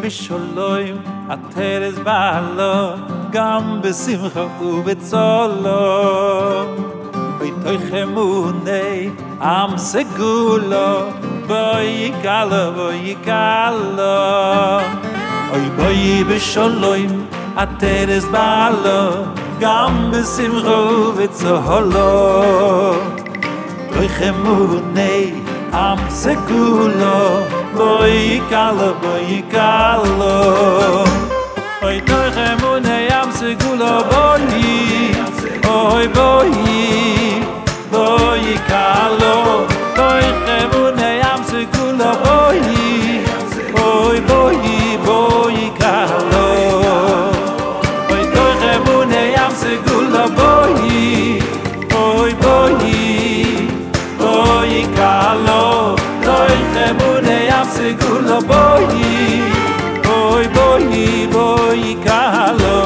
בשלום התרס בעלו גם בשמחה ובצולו בתוך אמוני עם סגולו בואי קלו אוי בואי בשלום התרס בעלו גם בשמחה ובצולו בתוך אמוני עם סגולו בואי קלו אוי תוך אמוני עם סגולו בואי אוי בואי קלו תוך אמוני עם סגולו בואי אוי בואי קלו אוי תוך אמוני עם סגולו בואי אוי בואי קלו תוך אמוני עם סגולו בואי אוי בואי קלו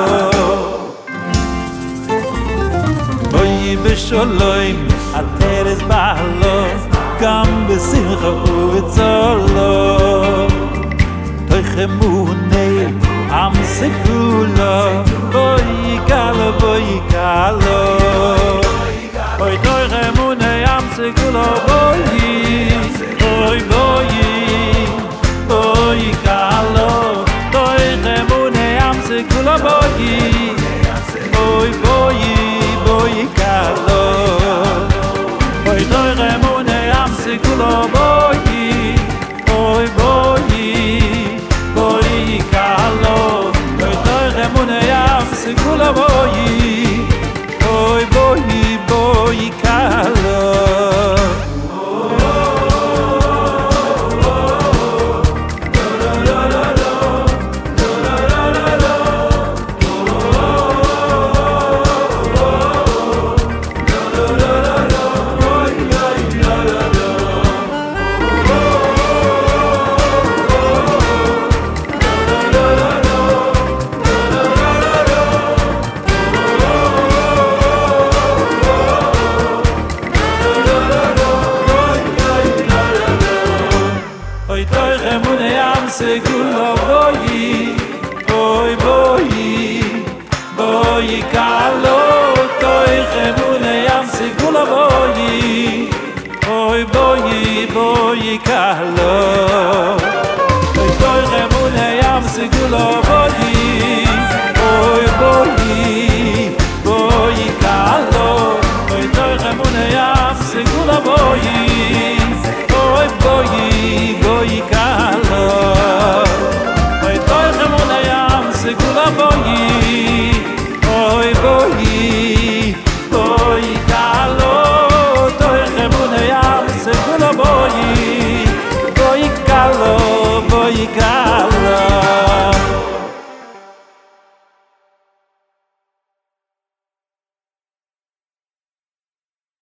בואי בשלום התרס בעלו גם בשמחה ובצולו תוך אמוני עם סגולו בואי קלו אוי תוך אמוני עם סגולו בואי אוי בואי קלו תוך אמוני עם סגולו בואי אוי בואי קלו אוי תוך אמוני עם סגולו בואי אוי בואי קלו אוי תוך אמוני עם סגולו בואי אוי בואי קלו Segulo boi, boi calo, toi remune am segulo boi, boi calo, toi remune am segulo boi, boi calo, toi remune am segulo boi, boi calo. Segula boi, boi calo, toi remune am segula boi calo,